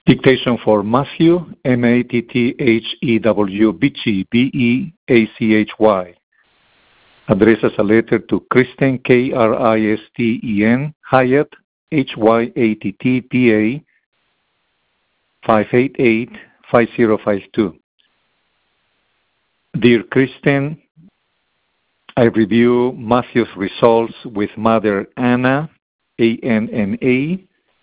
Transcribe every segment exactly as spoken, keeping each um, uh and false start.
Dictation for Matthew, M A T T H E W B G B E A C H Y. Addresses a letter to Kristen, K R I S T E N, Hyatt, H Y A T T P A, five eight eight, five zero five two. Dear Kristen, I review Matthew's results with Mother Anna, A N N A.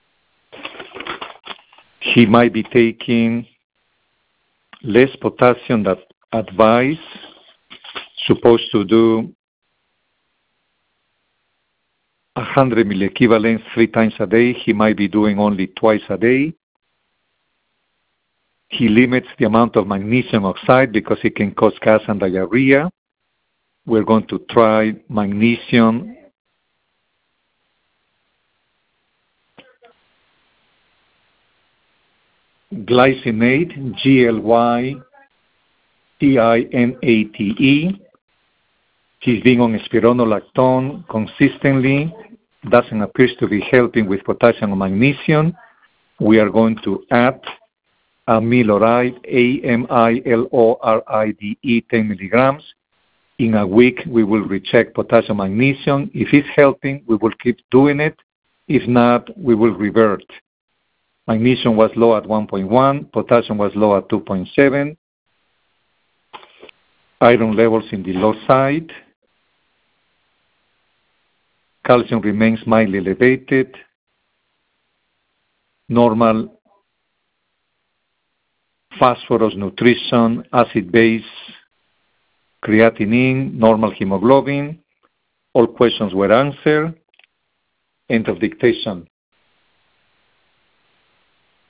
He might be taking less potassium than advised, supposed to do one hundred milliequivalents three times a day. He might be doing only twice a day. He limits the amount of magnesium oxide because it can cause gas and diarrhea. We're going to try magnesium glycinate, G L Y C I N A T E. He's been on spironolactone consistently. Doesn't appear to be helping with potassium or magnesium. We are going to add amiloride, A M I L O R I D E, ten milligrams. In a week, we will recheck potassium magnesium. If it's helping, we will keep doing it. If not, we will revert. Magnesium was low at one point one, potassium was low at two point seven. Iron levels in the low side. Calcium remains mildly elevated. Normal phosphorus, nutrition, acid base, creatinine, normal hemoglobin. All questions were answered. End of dictation.